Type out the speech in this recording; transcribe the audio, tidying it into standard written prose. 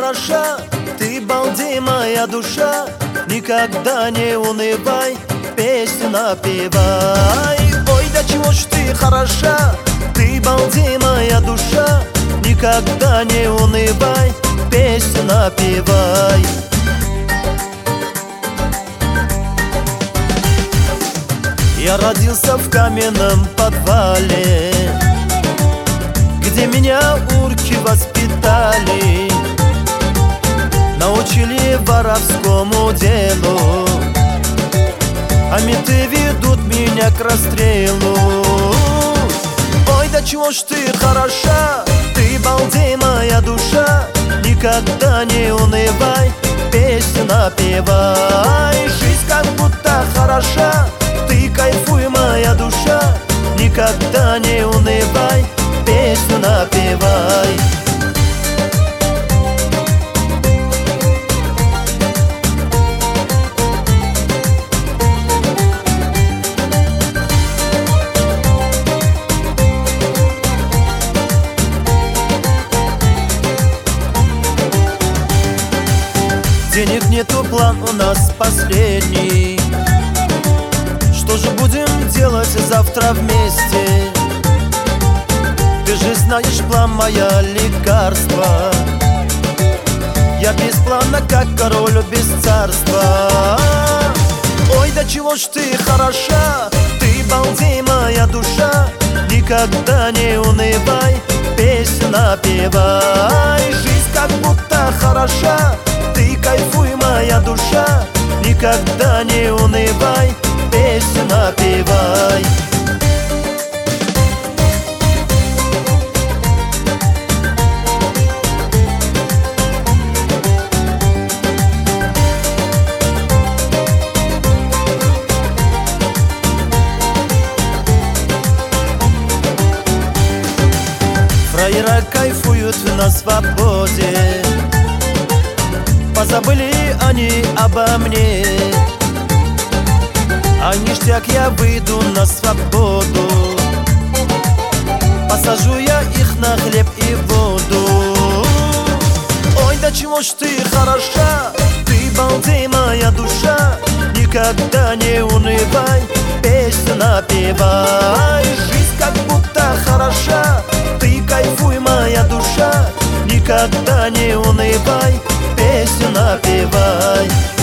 хороша, ты балдей, моя душа. Никогда не унывай, песню напевай. Ой, да чего ж ты хороша, ты балдей, моя душа. Никогда не унывай, песню напевай. Я родился в каменном подвале, где меня урки воспитали, научили воровскому делу, а менты ведут меня к расстрелу. Ой, да чего ж ты хороша, ты балдей, моя душа. Никогда не унывай, песню напевай. Жизнь как будто хороша, ты кайфуй, моя душа. Никогда не унывай, песню напевай. Денег нету, план у нас последний. Что же будем делать завтра вместе? Ты же знаешь, план моя лекарство. Я без плана, как король без царства. Ой, да чего ж ты хороша, ты балдей, моя душа. Никогда не унывай, песню напевай. Жизнь как будто хороша, ты кайфуй, моя душа. Никогда не унывай, песню напевай. Фраера кайфуют на свободе, позабыли они обо мне. А ништяк, я выйду на свободу, посажу я их на хлеб и воду. Ой, да чего ж ты хороша, ты балдей, моя душа. Никогда не унывай, песню напевай. Жизнь как будто хороша, ты кайфуй, моя душа. Никогда не унывай, песню напевай.